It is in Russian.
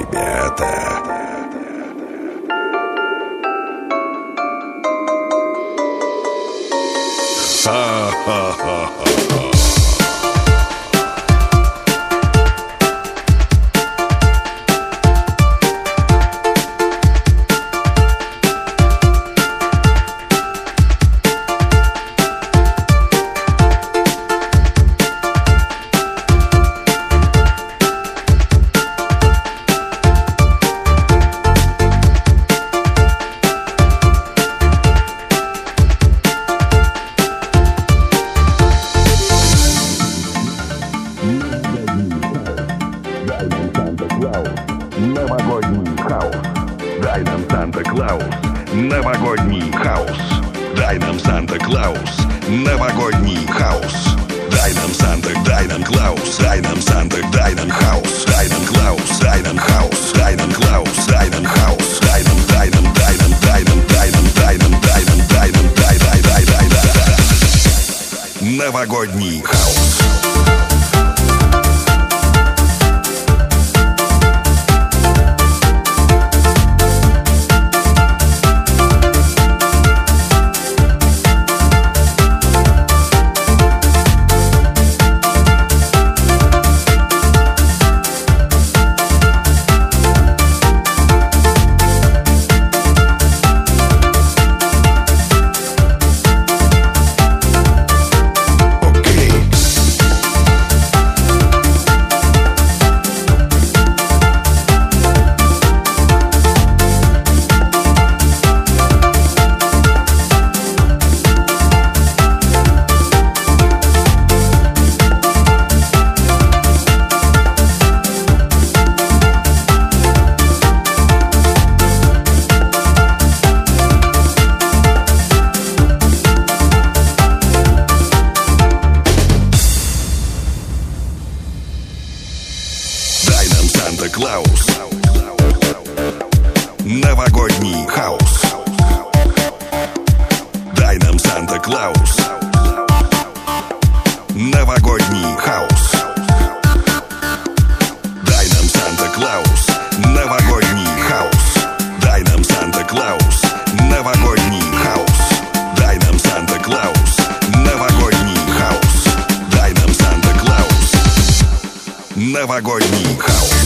ребята. Ха-ха-ха-ха. Новогодний хаос. Дай нам Санта-Клаус. Новогодний хаос. Дай нам Санта-Клаус. Новогодний хаос. Дай нам Санта, дай нам Клаус. Дай нам Санта, дай нам хаос. Дай нам Клаус, дай нам хаос. Дай нам Клаус, дай нам хаос. Дай нам, дай нам, дай нам, дай нам, дай нам, дай нам, дай нам, дай нам, дай. Новогодний хаос. Санта-Клаус. Новогодний хаос. Дай нам Санта-Клаус. Новогодний хаос. Дай нам Санта-Клаус. Новогодний хаос. Дай нам Санта-Клаус. Новогодний хаос. Дай нам Санта-Клаус. Новогодний хаос. Дай нам Санта-Клаус. Новогодний хаос.